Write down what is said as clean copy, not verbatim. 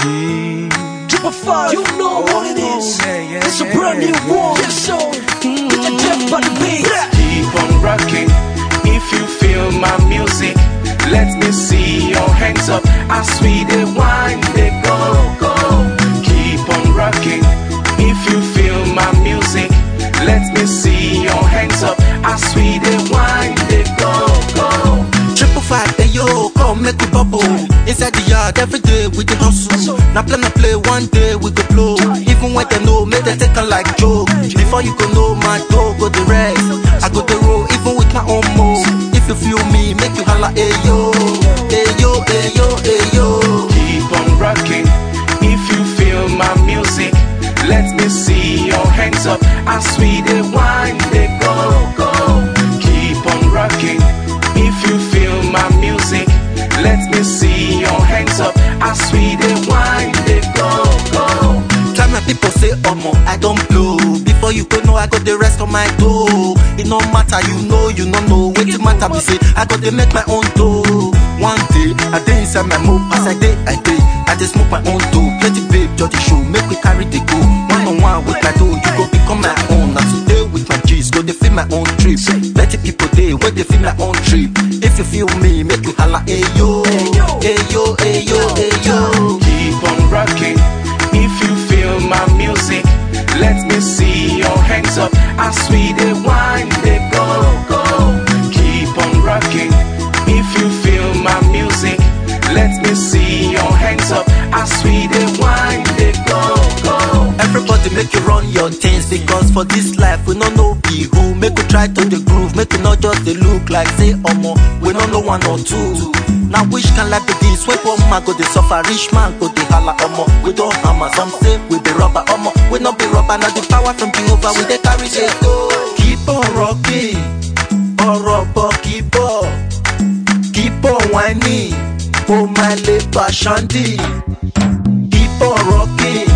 Triple Five, you know what it is. It's a brand new one. Yes, so with the depth on the beat. Keep on rocking if you feel my music. Let me see your hands up as we dey wind, they go, go. Keep on rocking if you feel my music. Let me see your hands up as we dey wind, they go, go. Triple Five, hey yo, come make we bubble. Inside the yard every day we dey hustle. Now play, one day we go blow. Even when they know, make they take a like joke. Before you go know, my dog go the rest. I go the road even with my own move. If you feel me, make you holla, hey yo, hey yo, hey yo, hey yo. Keep on rocking if you feel my music. Let me see your hands up as we dey wind, they go, go. Keep on rocking if you feel my music. Let me see your hands up as we dey wind, they go, go. Try my people say, Omo, I don't blow. Before you go know, I got the rest on my dough. It no matter, you don't know. Wait till matter, be say, I got to make my own dough. One day, I dey inside my mouth, as I just smoke my own dough. Plenty babe, judge the show, make we carry the go. One on one with my dough, you go become my own. Now today with my G's, go they feel my own trip. Plenty people there, where they feel my own trip. If you feel me, make you holla, hey yo, hey yo, hey yo, hey yo. Keep on rocking if you feel my music. Let me see your hands up as we dey wind, they go, go. Keep on rocking if you feel my music. Let me see your hands up as we dey wind, they go, go. Everybody make you run your things, because for this life we don't know be who. Make you try to the groove, make you not just the look like say omo, we don't know one or two. Now which can life be this? When poor man go the suffer, rich man go the holla omo. We don't hammer, some say we be rubber omo. We not be rubber, now the power from Jehovah we dey carry say go. Keep on rocking, keep on whining. Oh my labor shandy, keep on rocking.